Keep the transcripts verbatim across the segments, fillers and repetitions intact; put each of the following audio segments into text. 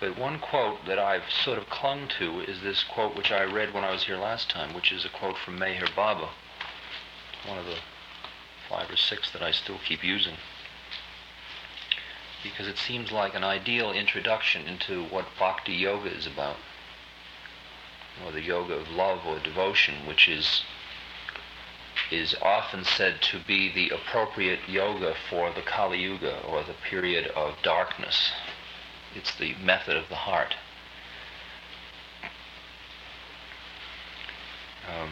But one quote that I've sort of clung to is this quote which I read when I was here last time, which is a quote from Meher Baba, one of the five or six that I still keep using, because it seems like an ideal introduction into what Bhakti Yoga is about, or the yoga of love or devotion, which is is often said to be the appropriate yoga for the Kali Yuga, or the period of darkness. It's the method of the heart. Um,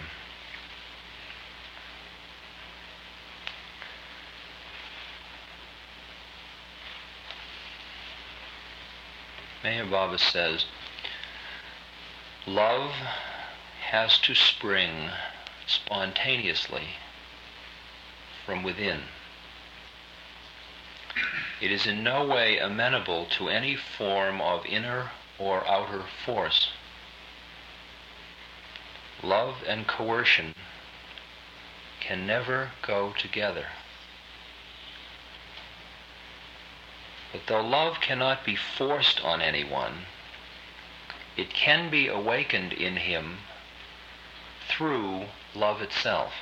Meher Baba says, love has to spring spontaneously from within. It is in no way amenable to any form of inner or outer force. Love and coercion can never go together. But though love cannot be forced on anyone, it can be awakened in him through love itself.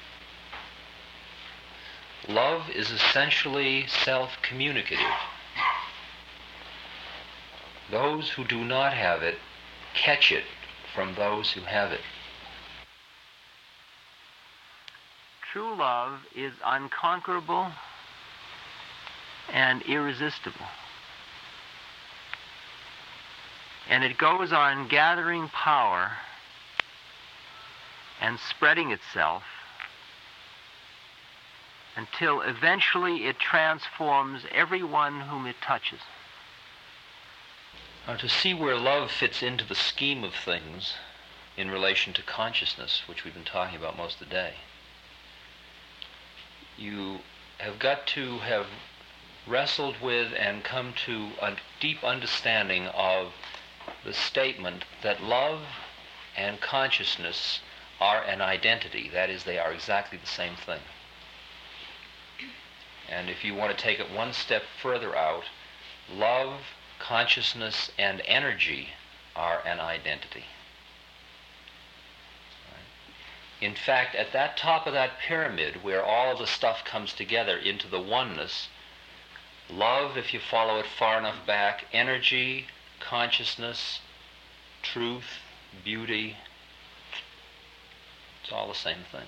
Love is essentially self-communicative. Those who do not have it catch it from those who have it. True love is unconquerable and irresistible. And it goes on gathering power and spreading itself until eventually it transforms everyone whom it touches. Now, to see where love fits into the scheme of things in relation to consciousness, which we've been talking about most of the day, you have got to have wrestled with and come to a deep understanding of the statement that love and consciousness are an identity. That is, they are exactly the same thing. And if you want to take it one step further out, love, consciousness, and energy are an identity. In fact, at that top of that pyramid, where all of the stuff comes together into the oneness, love, if you follow it far enough back, energy, consciousness, truth, beauty, it's all the same thing.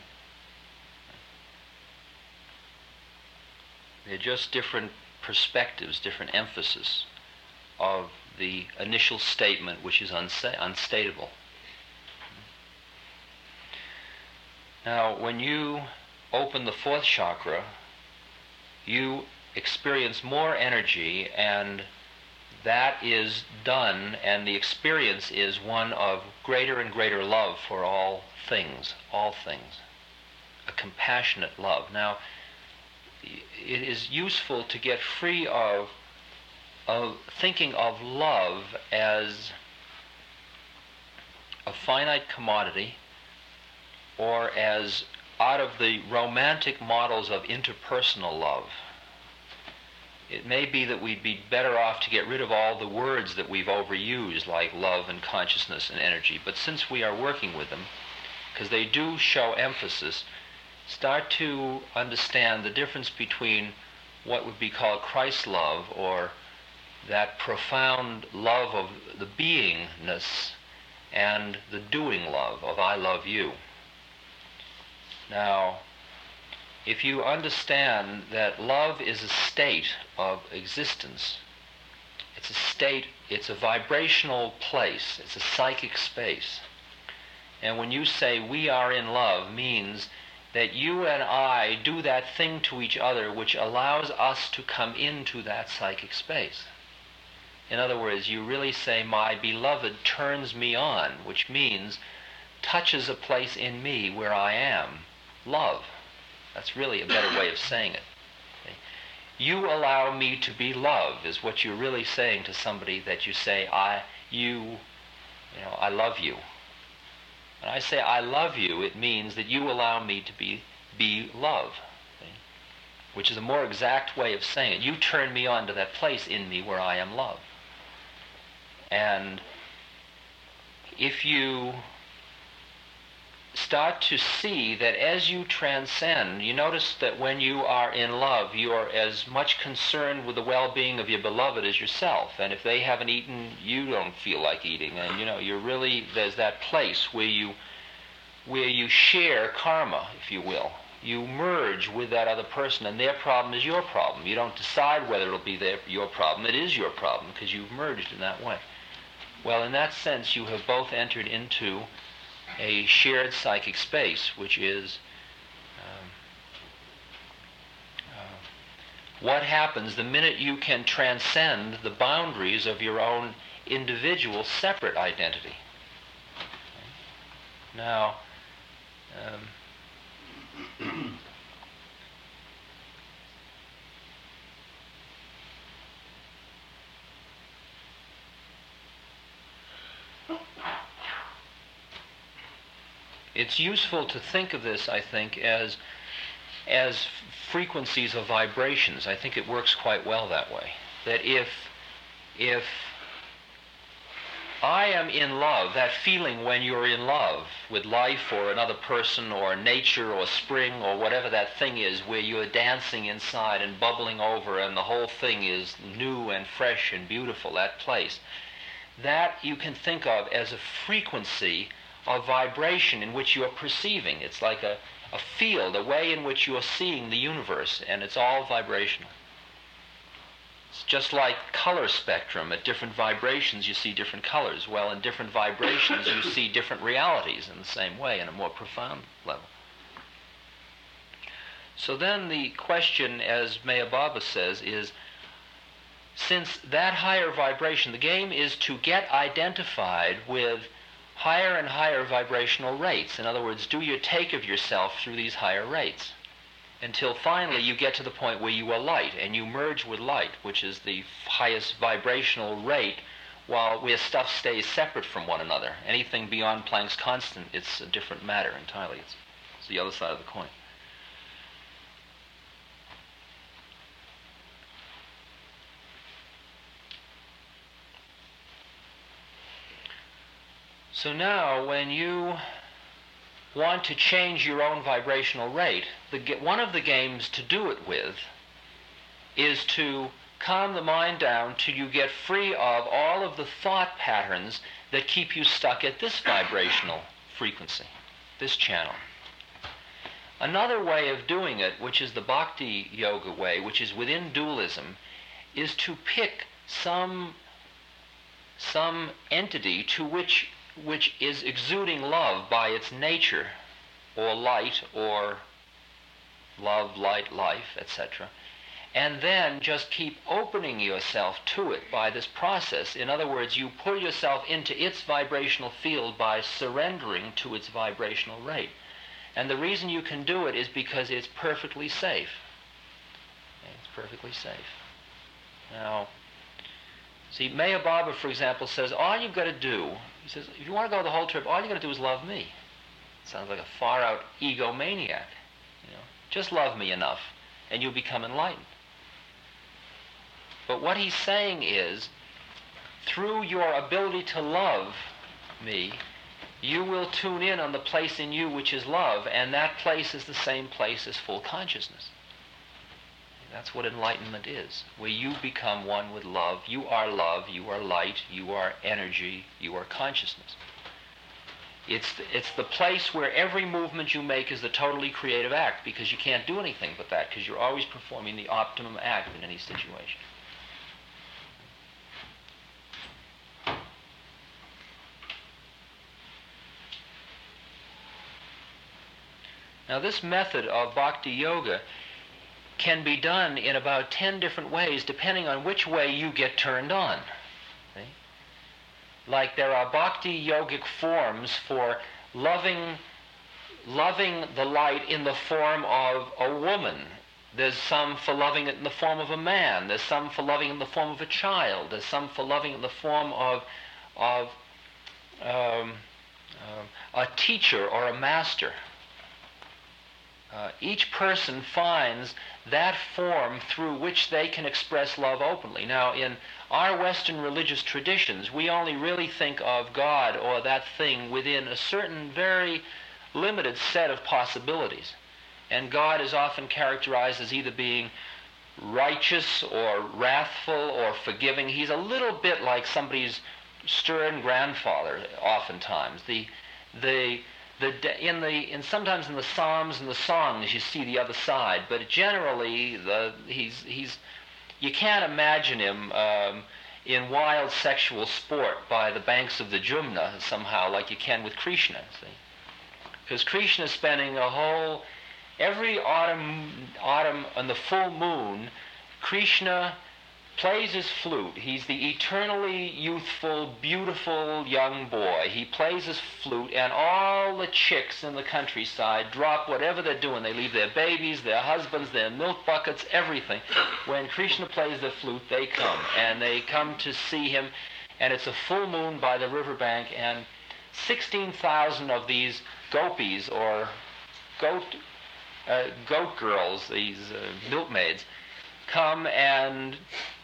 They're just different perspectives, different emphasis of the initial statement, which is unsa- unstatable. Now, when you open the fourth chakra, you experience more energy, and that is done, and the experience is one of greater and greater love for all things, all things, a compassionate love. Now, it is useful to get free of, of thinking of love as a finite commodity, or as out of the romantic models of interpersonal love. It may be that we'd be better off to get rid of all the words that we've overused, like love and consciousness and energy, but since we are working with them, because they do show emphasis, start to understand the difference between what would be called Christ love, or that profound love of the beingness, and the doing love of I love you. Now, if you understand that love is a state of existence, it's a state, it's a vibrational place, it's a psychic space. And when you say we are in love, means that you and I do that thing to each other which allows us to come into that psychic space. In other words, you really say, my beloved turns me on, which means touches a place in me where I am. Love. That's really a better way of saying it. Okay? You allow me to be love is what you're really saying to somebody that you say, I, you, you know, I love you. When I say I love you, it means that you allow me to be, be love, okay? Which is a more exact way of saying it. You turn me on to that place in me where I am love. And if you start to see that as you transcend, you notice that when you are in love, you are as much concerned with the well-being of your beloved as yourself. And if they haven't eaten, you don't feel like eating. And you know, you're really, there's that place where you where you share karma, if you will. You merge with that other person, and their problem is your problem. You don't decide whether it'll be their, your problem. It is your problem because you've merged in that way. Well, in that sense, you have both entered into a shared psychic space, which is um, uh, what happens the minute you can transcend the boundaries of your own individual separate identity. Now, um, it's useful to think of this, I think, as as frequencies of vibrations. I think it works quite well that way. That if if I am in love, that feeling when you're in love with life or another person or nature or spring or whatever that thing is, where you're dancing inside and bubbling over and the whole thing is new and fresh and beautiful, that place, that you can think of as a frequency of vibration in which you are perceiving. It's like a, a field, a way in which you are seeing the universe, and it's all vibrational. It's just like color spectrum. At different vibrations you see different colors. Well, in different vibrations you see different realities in the same way, in a more profound level. So then the question, as Meher Baba says, is, since that higher vibration, the game is to get identified with higher and higher vibrational rates. In other words, do your take of yourself through these higher rates, until finally you get to the point where you are light, and you merge with light, which is the highest vibrational rate, while where stuff stays separate from one another. Anything beyond Planck's constant, it's a different matter entirely. It's, it's the other side of the coin. So now, when you want to change your own vibrational rate, the, one of the games to do it with is to calm the mind down till you get free of all of the thought patterns that keep you stuck at this vibrational frequency, this channel. Another way of doing it, which is the Bhakti Yoga way, which is within dualism, is to pick some, some entity to which which is exuding love by its nature, or light, or love, light, life, et cetera, and then just keep opening yourself to it by this process. In other words, you pull yourself into its vibrational field by surrendering to its vibrational rate. And the reason you can do it is because it's perfectly safe. It's perfectly safe. Now, see, Meher Baba, for example, says, all you've got to do, he says, if you want to go the whole trip, all you've got to do is love me. Sounds like a far-out egomaniac. You know, just love me enough, and you'll become enlightened. But what he's saying is, through your ability to love me, you will tune in on the place in you which is love, and that place is the same place as full consciousness. That's what enlightenment is, where you become one with love. You are love, you are light, you are energy, you are consciousness. It's the, it's the place where every movement you make is the totally creative act, because you can't do anything but that, because you're always performing the optimum act in any situation. Now, this method of Bhakti Yoga can be done in about ten different ways, depending on which way you get turned on. See? Like there are Bhakti yogic forms for loving, loving the light in the form of a woman. There's some for loving it in the form of a man. There's some for loving it in the form of a child. There's some for loving it in the form of, of um, uh, a teacher or a master. Uh, each person finds that form through which they can express love openly. Now, in our Western religious traditions, we only really think of God or that thing within a certain very limited set of possibilities. And God is often characterized as either being righteous or wrathful or forgiving. He's a little bit like somebody's stern grandfather oftentimes. The, the, the, in the, in sometimes in the Psalms and the songs you see the other side, but generally the, he's, he's, you can't imagine him um, in wild sexual sport by the banks of the Jumna somehow like you can with Krishna, see? Because Krishna is spending a whole, every autumn, autumn on the full moon, Krishna plays his flute. He's the eternally youthful, beautiful young boy. He plays his flute, and all the chicks in the countryside drop whatever they're doing. They leave their babies, their husbands, their milk buckets, everything. When Krishna plays the flute, they come, and they come to see him, and it's a full moon by the riverbank, and sixteen thousand of these gopis, or goat, uh, goat girls, these uh, milkmaids, come and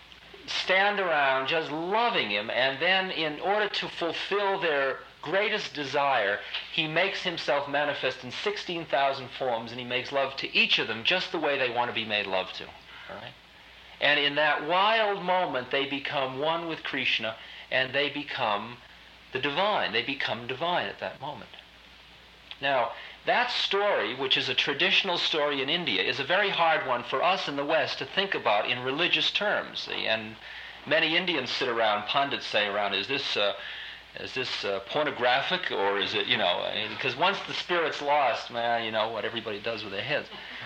stand around just loving him, and then in order to fulfill their greatest desire, he makes himself manifest in sixteen thousand forms, and he makes love to each of them just the way they want to be made love to. All right? And in that wild moment, they become one with Krishna, and they become the divine. They become divine at that moment. Now, that story, which is a traditional story in India, is a very hard one for us in the West to think about in religious terms. See? And many Indians sit around, pundits say around, is this uh, is this uh, pornographic, or is it, you know, because once the spirit's lost, man, you know what everybody does with their heads.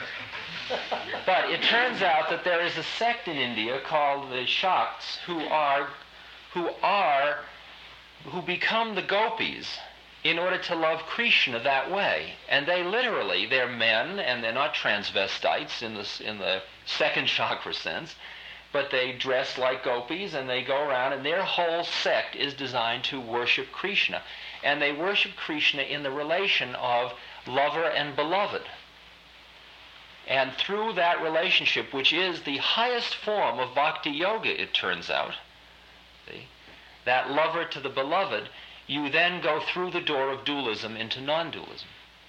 But it turns out that there is a sect in India called the Shakts who are, who are, who become the gopis in order to love Krishna that way. And they literally, they're men, and they're not transvestites in the, in the second chakra sense, but they dress like gopis, and they go around, and their whole sect is designed to worship Krishna. And they worship Krishna in the relation of lover and beloved. And through that relationship, which is the highest form of bhakti yoga, it turns out, see, that lover to the beloved, you then go through the door of dualism into non-dualism.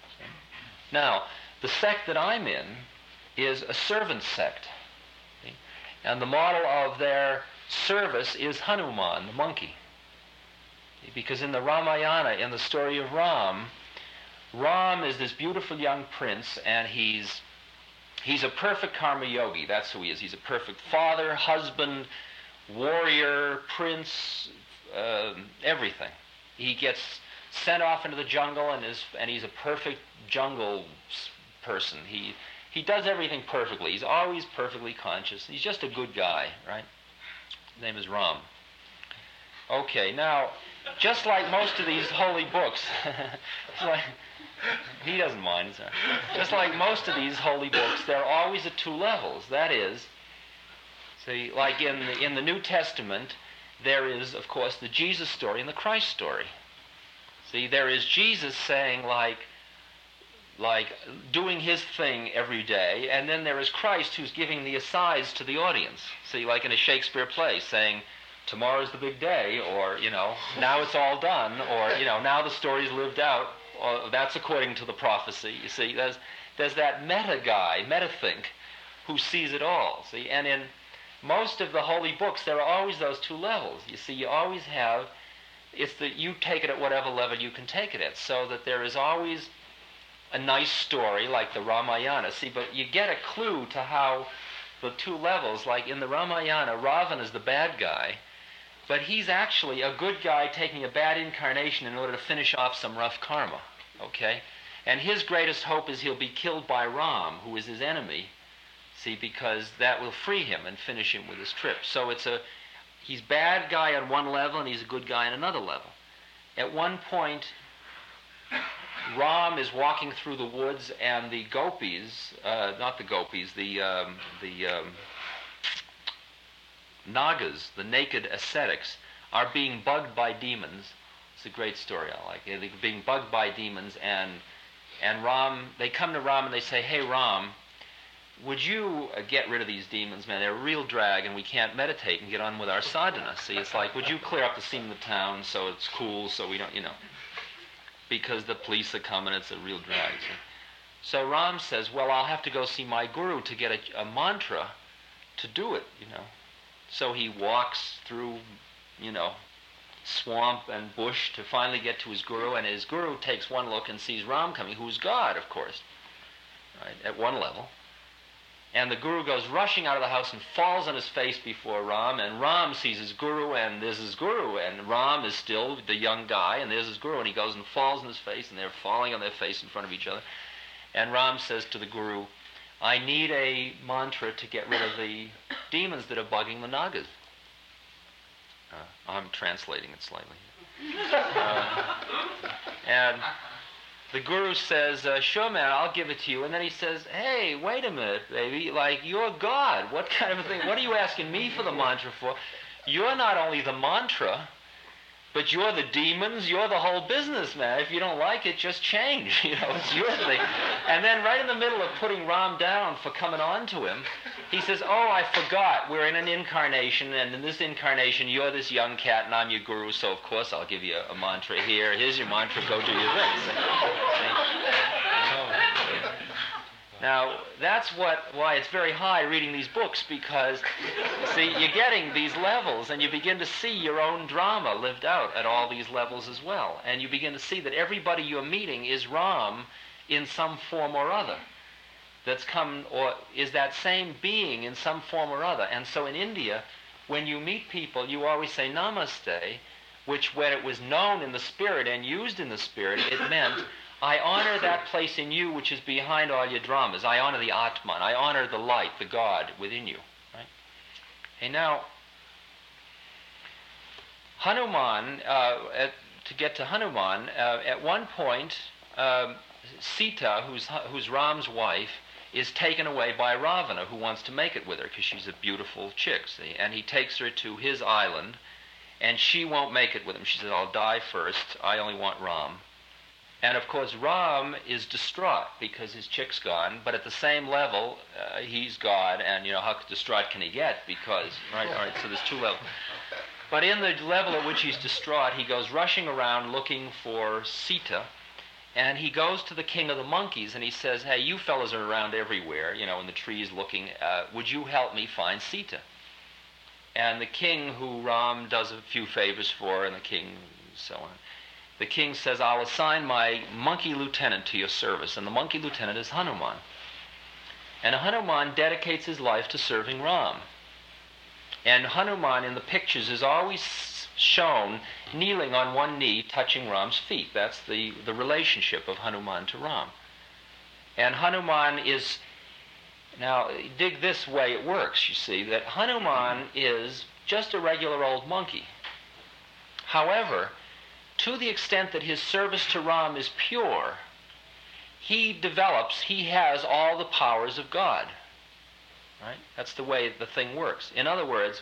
Now, the sect that I'm in is a servant sect. See? And the model of their service is Hanuman, the monkey. See? Because in the Ramayana, in the story of Ram, Ram is this beautiful young prince, and he's he's a perfect karma yogi. That's who he is. He's a perfect father, husband, warrior, prince, uh, everything. He gets sent off into the jungle, and is and he's a perfect jungle person. He he does everything perfectly. He's always perfectly conscious. He's just a good guy, right? His name is Ram. Okay, now, just like most of these holy books, like, he doesn't mind. Sorry. Just like most of these holy books, they're always at two levels. That is, see, like in the, in the New Testament, there is, of course, the Jesus story and the Christ story. See, there is Jesus saying, like, like doing his thing every day, and then there is Christ who's giving the asides to the audience. See, like in a Shakespeare play, saying, tomorrow's the big day, or, you know, now it's all done, or, you know, now the story's lived out, or that's according to the prophecy. You see, there's, there's that meta guy, meta-think, who sees it all. See, and in most of the holy books, there are always those two levels. You see, you always have, it's that you take it at whatever level you can take it at, so that there is always a nice story like the Ramayana. See, but you get a clue to how the two levels, like in the Ramayana, Ravana is the bad guy, but he's actually a good guy taking a bad incarnation in order to finish off some rough karma, okay? And his greatest hope is he'll be killed by Ram, who is his enemy, see, because that will free him and finish him with his trip. So it's a, he's bad guy on one level and he's a good guy on another level. At one point, Ram is walking through the woods, and the gopis, uh, not the gopis, the um, the um, nagas, the naked ascetics, are being bugged by demons. It's a great story I like. They're being bugged by demons, and And Ram, they come to Ram and they say, hey Ram, would you uh, get rid of these demons, man? They're a real drag and we can't meditate and get on with our sadhana. See, it's like, would you clear up the scene of the town so it's cool, so we don't, you know, because the police are coming, it's a real drag. See? So Ram says, well, I'll have to go see my guru to get a, a mantra to do it, you know. So he walks through, you know, swamp and bush to finally get to his guru, and his guru takes one look and sees Ram coming, who's God, of course, right, at one level. And the guru goes rushing out of the house and falls on his face before Ram, and Ram sees his guru, and there's his guru, and Ram is still the young guy, and there's his guru, and he goes and falls on his face, and they're falling on their face in front of each other. And Ram says to the guru, I need a mantra to get rid of the demons that are bugging the Nagas. Uh, I'm translating it slightly. Uh, and the guru says, uh, sure man, I'll give it to you. And then he says, hey, wait a minute, baby, like, you're God. What kind of a thing? What are you asking me for the mantra for? You're not only the mantra, but you're the demons, you're the whole business, man. If you don't like it, just change. You know, it's your thing. And then right in the middle of putting Ram down for coming on to him, he says, oh, I forgot. We're in an incarnation, and in this incarnation, you're this young cat, and I'm your guru, so of course I'll give you a, a mantra here. Here's your mantra, go do your thing. Now, that's what why it's very high reading these books, because, see, you're getting these levels, and you begin to see your own drama lived out at all these levels as well. And you begin to see that everybody you're meeting is Ram in some form or other. That's come, or is that same being in some form or other. And so in India, when you meet people, you always say namaste, which when it was known in the spirit and used in the spirit, it meant, I honor that place in you which is behind all your dramas. I honor the Atman. I honor the light, the God within you. Right? And now, Hanuman, uh, at, to get to Hanuman, uh, at one point, um, Sita, who's, who's Ram's wife, is taken away by Ravana, who wants to make it with her because she's a beautiful chick, see? And he takes her to his island, and she won't make it with him. She says, I'll die first. I only want Ram. And of course, Ram is distraught because his chick's gone, but at the same level, uh, he's God, and you know, how distraught can he get? Because, right, all right, so there's two levels. But in the level at which he's distraught, he goes rushing around looking for Sita, and he goes to the king of the monkeys, and he says, hey, you fellas are around everywhere, you know, in the trees looking, uh, would you help me find Sita? And the king, who Ram does a few favors for, and the king, so on, the king says, I'll assign my monkey lieutenant to your service, and the monkey lieutenant is Hanuman. And Hanuman dedicates his life to serving Ram. And Hanuman in the pictures is always shown kneeling on one knee, touching Ram's feet. That's the, the relationship of Hanuman to Ram. And Hanuman is, now dig this way it works, you see, that Hanuman is just a regular old monkey. However, to the extent that his service to Ram is pure, he develops, he has all the powers of God. Right? That's the way the thing works. In other words,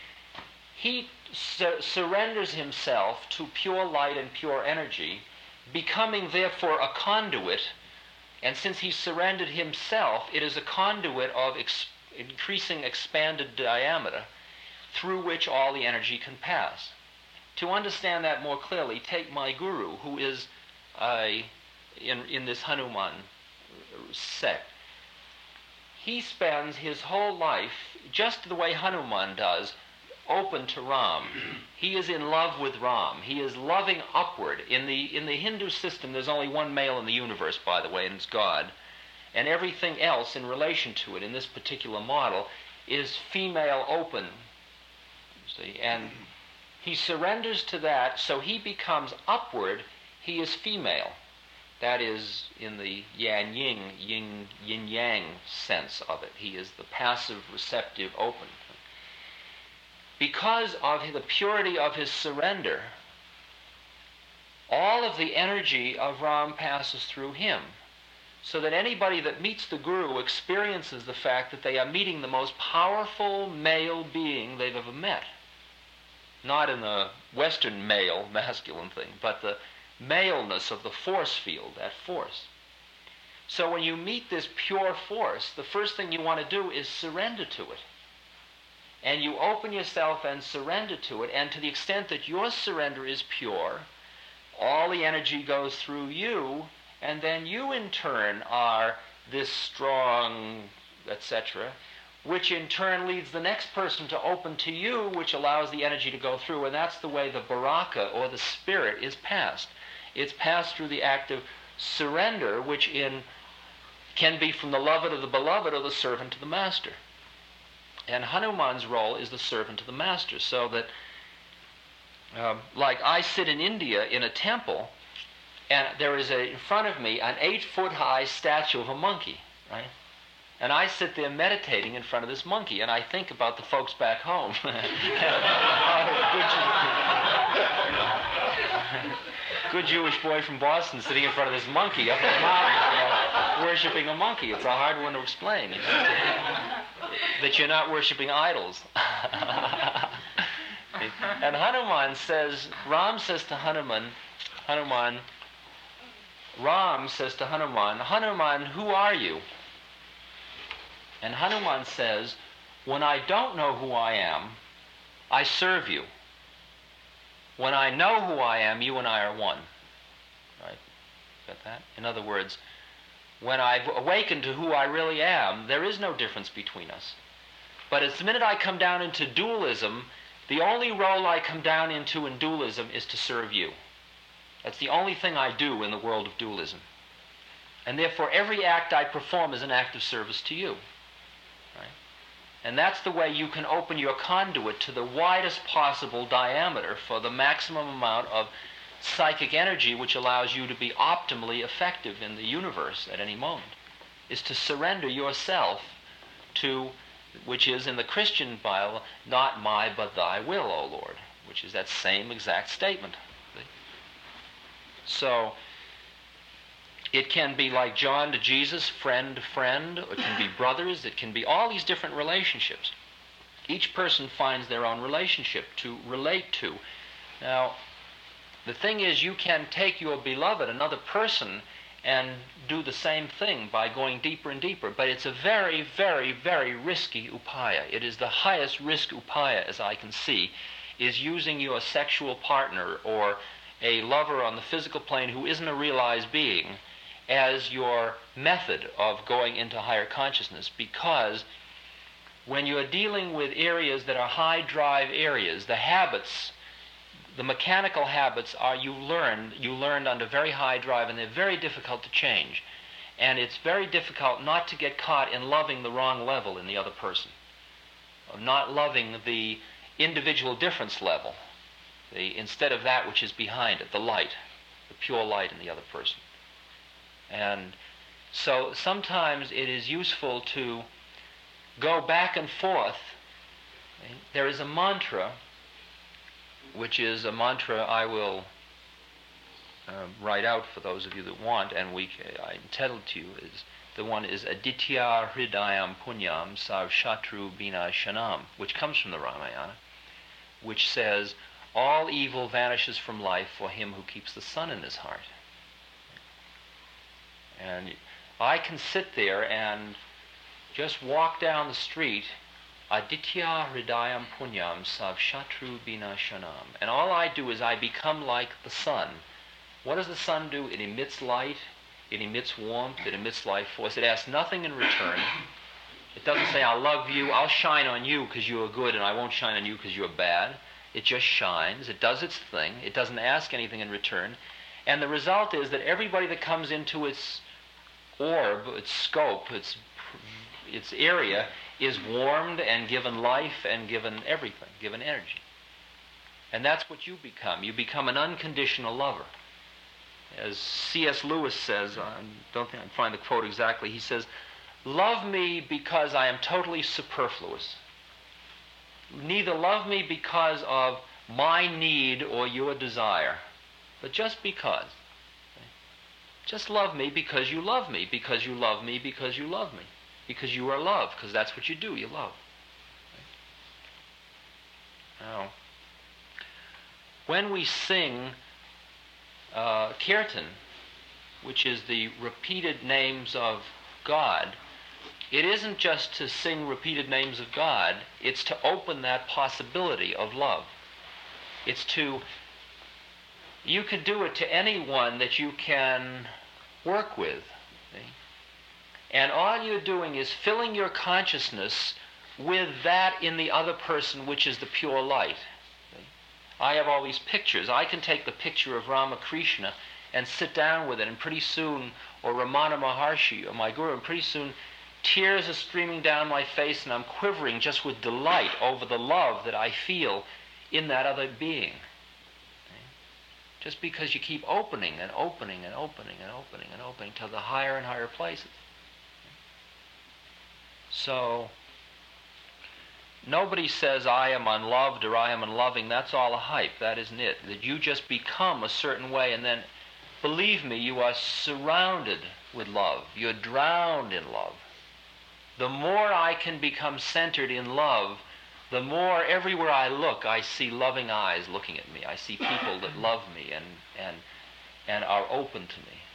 he sur- surrenders himself to pure light and pure energy, becoming therefore a conduit, and since he surrendered himself, it is a conduit of ex- increasing expanded diameter through which all the energy can pass. To understand that more clearly, take my guru, who is uh, in, in this Hanuman sect. He spends his whole life, just the way Hanuman does, open to Ram. He is in love with Ram. He is loving upward. In the, in the Hindu system, there's only one male in the universe, by the way, and it's God. And everything else in relation to it, in this particular model, is female open. See, and he surrenders to that, so he becomes upward, he is female. That is in the yang-yin, yin, yin-yang sense of it. He is the passive, receptive, open. Because of the purity of his surrender, all of the energy of Ram passes through him, so that anybody that meets the Guru experiences the fact that they are meeting the most powerful male being they've ever met. Not in the Western male, masculine thing, but the maleness of the force field, that force. So when you meet this pure force, the first thing you want to do is surrender to it. And you open yourself and surrender to it, and to the extent that your surrender is pure, all the energy goes through you, and then you in turn are this strong, et cetera, which in turn leads the next person to open to you, which allows the energy to go through, and that's the way the baraka, or the spirit, is passed. It's passed through the act of surrender, which in can be from the lover to the beloved or the servant to the master. And Hanuman's role is the servant to the master, so that, uh, like I sit in India in a temple, and there is a, in front of me an eight-foot-high statue of a monkey, right? And I sit there meditating in front of this monkey, and I think about the folks back home. Good Jewish boy from Boston sitting in front of this monkey up in the mountains, you know, worshiping a monkey. It's a hard one to explain. You know, that you're not worshiping idols. And Hanuman says, Ram says to Hanuman, Hanuman, Ram says to Hanuman, Hanuman, who are you? And Hanuman says, when I don't know who I am, I serve you. When I know who I am, you and I are one. Right? Got that? In other words, when I've awakened to who I really am, there is no difference between us. But as the minute I come down into dualism, the only role I come down into in dualism is to serve you. That's the only thing I do in the world of dualism. And therefore, every act I perform is an act of service to you. Right? And that's the way you can open your conduit to the widest possible diameter for the maximum amount of psychic energy which allows you to be optimally effective in the universe at any moment, is to surrender yourself to, which is in the Christian Bible, not my but thy will, O Lord, which is that same exact statement. So it can be like John to Jesus, friend to friend, or it can be brothers, it can be all these different relationships. Each person finds their own relationship to relate to. Now, the thing is, you can take your beloved, another person, and do the same thing by going deeper and deeper, but it's a very, very, very risky upaya. It is the highest risk upaya, as I can see, is using your sexual partner or a lover on the physical plane who isn't a realized being as your method of going into higher consciousness, because when you're dealing with areas that are high drive areas, the habits, the mechanical habits are you learned, you learned under very high drive, and they're very difficult to change. And it's very difficult not to get caught in loving the wrong level in the other person, of not loving the individual difference level, the, instead of that which is behind it, the light, the pure light in the other person. And so sometimes it is useful to go back and forth. There is a mantra, which is a mantra I will uh, write out for those of you that want, and we, I entitled to you, is the one is Aditya Hridayam Punyam Sarv Shatru Vinashanam, which comes from the Ramayana, which says, all evil vanishes from life for him who keeps the sun in his heart. And I can sit there and just walk down the street, Aditya Hridayam Punyam Sav Shatru Vinashanam. And all I do is I become like the sun. What does the sun do? It emits light, it emits warmth, it emits life force. It asks nothing in return. It doesn't say, I love you, I'll shine on you because you are good, and I won't shine on you because you're bad. It just shines. It does its thing. It doesn't ask anything in return. And the result is that everybody that comes into its orb, its scope, its, its area, is warmed and given life and given everything, given energy. And that's what you become. You become an unconditional lover. As C S Lewis says, I don't think I can find the quote exactly, he says, love me because I am totally superfluous. Neither love me because of my need or your desire, but just because. Just love me because you love me, because you love me, because you love me, because you are love, because that's what you do, you love. Now, when we sing uh, kirtan, which is the repeated names of God, it isn't just to sing repeated names of God, it's to open that possibility of love. It's to, you can do it to anyone that you can work with. See? And all you're doing is filling your consciousness with that in the other person, which is the pure light. See? I have all these pictures. I can take the picture of Ramakrishna and sit down with it, and pretty soon, or Ramana Maharshi, or my guru, and pretty soon tears are streaming down my face, and I'm quivering just with delight over the love that I feel in that other being. Just because you keep opening and opening and opening and opening and opening to the higher and higher places. So, nobody says I am unloved or I am unloving. That's all a hype. That isn't it. That you just become a certain way, and then, believe me, you are surrounded with love. You're drowned in love. The more I can become centered in love, the more everywhere I look, I see loving eyes looking at me. I see people that love me and, and, and are open to me.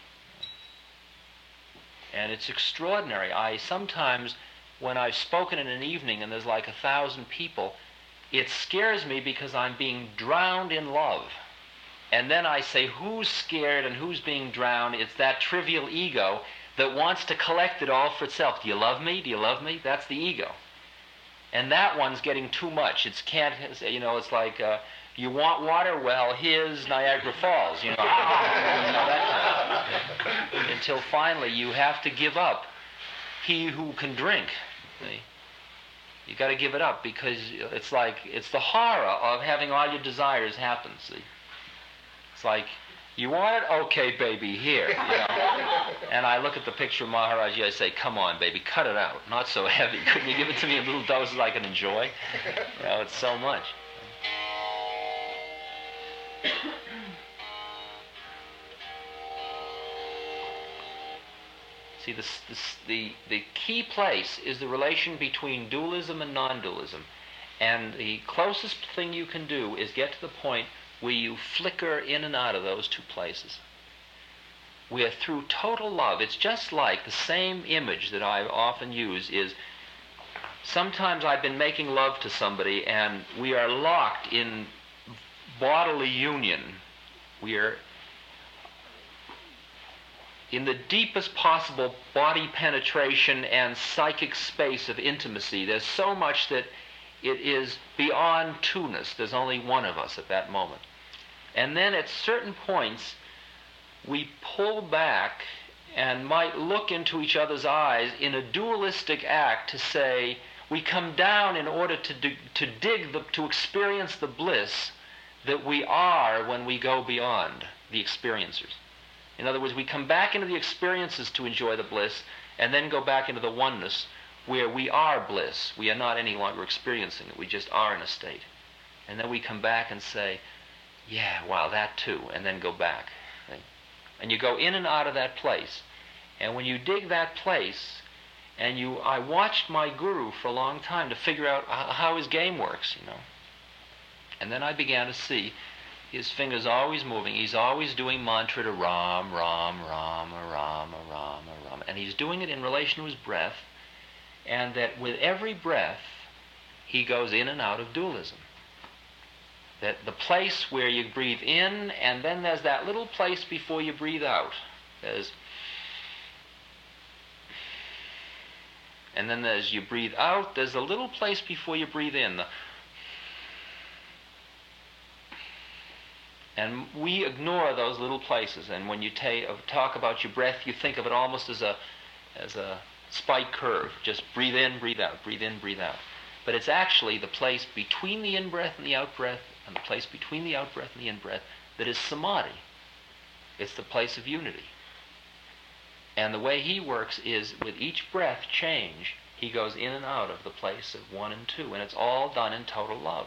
And it's extraordinary. I sometimes, when I've spoken in an evening and there's like a thousand people, it scares me because I'm being drowned in love. And then I say, who's scared and who's being drowned? It's that trivial ego that wants to collect it all for itself. Do you love me? Do you love me? That's the ego. And that one's getting too much. It's can't, you know, it's like, uh, you want water? Well, here's Niagara Falls, you know. you know that kind of, until finally you have to give up he who can drink. See? You got to give it up, because it's like, it's the horror of having all your desires happen, see. It's like, you want it? Okay, baby, here. You know? And I look at the picture of Maharaji, I say, come on, baby, cut it out. Not so heavy. Couldn't you give it to me in little doses I can enjoy? You know, it's so much. See, this, this, the, the key place is the relation between dualism and non-dualism. And the closest thing you can do is get to the point where you flicker in and out of those two places. Where through total love, it's just like the same image that I often use is, sometimes I've been making love to somebody and we are locked in bodily union. We are in the deepest possible body penetration and psychic space of intimacy. There's so much that it is beyond two-ness. There's only one of us at that moment. And then at certain points, we pull back and might look into each other's eyes in a dualistic act to say, we come down in order to dig, to dig the, to experience the bliss that we are when we go beyond the experiencers. In other words, we come back into the experiences to enjoy the bliss, and then go back into the oneness where we are bliss. We are not any longer experiencing it. We just are in a state. And then we come back and say, yeah, wow, that too, and then go back. Right? And you go in and out of that place. And when you dig that place, and you, I watched my guru for a long time to figure out how his game works, you know. And then I began to see his fingers always moving. He's always doing mantra to Ram, Ram, Ram, Ram, Ram, Ram. And he's doing it in relation to his breath. And that with every breath, he goes in and out of dualism. That the place where you breathe in, and then there's that little place before you breathe out. There's, and then as you breathe out, there's a little place before you breathe in. The, and we ignore those little places. And when you ta- talk about your breath, you think of it almost as a, as a spike curve. Just breathe in, breathe out, breathe in, breathe out. But it's actually the place between the in-breath and the out-breath, and the place between the out-breath and the in-breath, that is samadhi. It's the place of unity. And the way he works is, with each breath change, he goes in and out of the place of one and two, and it's all done in total love.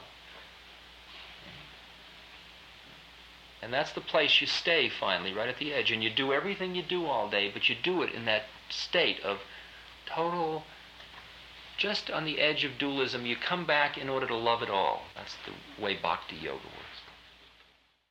And that's the place you stay, finally, right at the edge, and you do everything you do all day, but you do it in that state of total, just on the edge of dualism. You come back in order to love it all. That's the way Bhakti Yoga works.